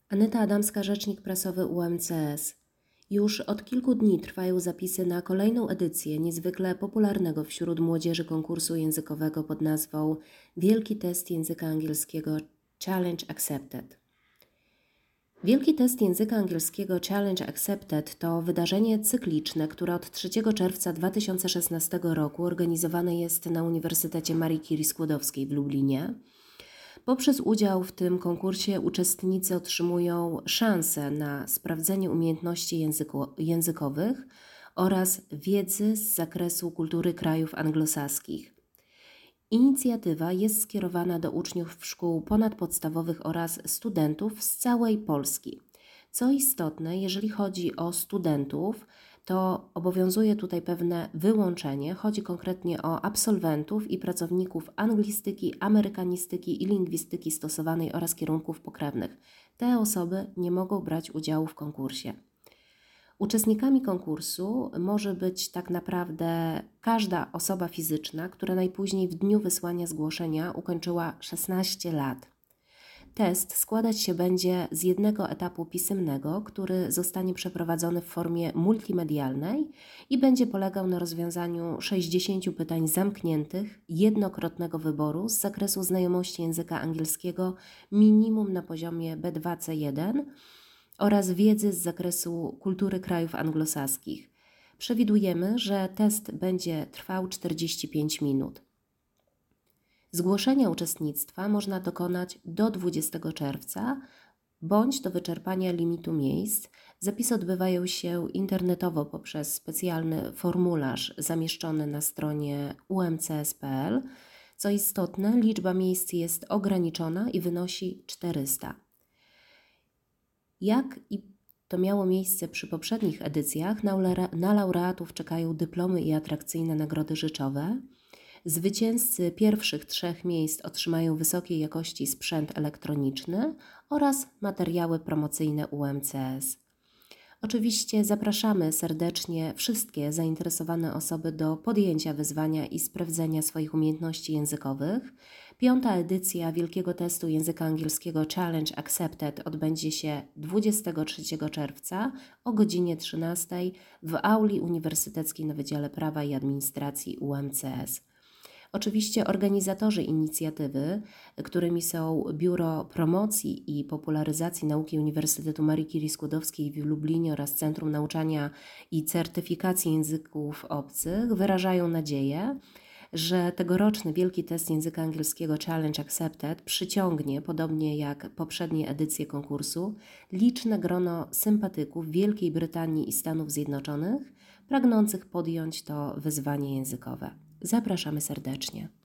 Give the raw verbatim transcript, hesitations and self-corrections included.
Anyta Adamska, rzecznik prasowy U M C S. Już od kilku dni trwają zapisy na kolejną edycję niezwykle popularnego wśród młodzieży konkursu językowego pod nazwą Wielki Test Języka Angielskiego Challenge Accepted. Wielki Test Języka Angielskiego Challenge Accepted to wydarzenie cykliczne, które od trzeciego czerwca dwa tysiące szesnastego roku organizowane jest na Uniwersytecie Marii Curie Skłodowskiej w Lublinie. Poprzez udział w tym konkursie uczestnicy otrzymują szansę na sprawdzenie umiejętności języko językowych oraz wiedzy z zakresu kultury krajów anglosaskich. Inicjatywa jest skierowana do uczniów szkół ponadpodstawowych oraz studentów z całej Polski. Co istotne, jeżeli chodzi o studentów, to obowiązuje tutaj pewne wyłączenie. Chodzi konkretnie o absolwentów i pracowników anglistyki, amerykanistyki i lingwistyki stosowanej oraz kierunków pokrewnych. Te osoby nie mogą brać udziału w konkursie. Uczestnikami konkursu może być tak naprawdę każda osoba fizyczna, która najpóźniej w dniu wysłania zgłoszenia ukończyła szesnaście lat. Test składać się będzie z jednego etapu pisemnego, który zostanie przeprowadzony w formie multimedialnej i będzie polegał na rozwiązaniu sześćdziesięciu pytań zamkniętych, jednokrotnego wyboru z zakresu znajomości języka angielskiego minimum na poziomie B dwa C jeden oraz wiedzy z zakresu kultury krajów anglosaskich. Przewidujemy, że test będzie trwał czterdzieści pięć minut. Zgłoszenia uczestnictwa można dokonać do dwudziestego czerwca bądź do wyczerpania limitu miejsc. Zapisy odbywają się internetowo poprzez specjalny formularz zamieszczony na stronie u m c s kropka p l. Co istotne, liczba miejsc jest ograniczona i wynosi czterysta. Jak i to miało miejsce przy poprzednich edycjach, na laureatów czekają dyplomy i atrakcyjne nagrody rzeczowe. Zwycięzcy pierwszych trzech miejsc otrzymają wysokiej jakości sprzęt elektroniczny oraz materiały promocyjne U M C S. Oczywiście zapraszamy serdecznie wszystkie zainteresowane osoby do podjęcia wyzwania i sprawdzenia swoich umiejętności językowych. Piąta edycja Wielkiego Testu Języka Angielskiego Challenge Accepted odbędzie się dwudziestego trzeciego czerwca o godzinie trzynastej w auli uniwersyteckiej na Wydziale Prawa i Administracji U M C S. Oczywiście organizatorzy inicjatywy, którymi są Biuro Promocji i Popularyzacji Nauki Uniwersytetu Marii Curie Skłodowskiej w Lublinie oraz Centrum Nauczania i Certyfikacji Języków Obcych, wyrażają nadzieję, że tegoroczny Wielki Test Języka Angielskiego Challenge Accepted przyciągnie, podobnie jak poprzednie edycje konkursu, liczne grono sympatyków Wielkiej Brytanii i Stanów Zjednoczonych, pragnących podjąć to wyzwanie językowe. Zapraszamy serdecznie.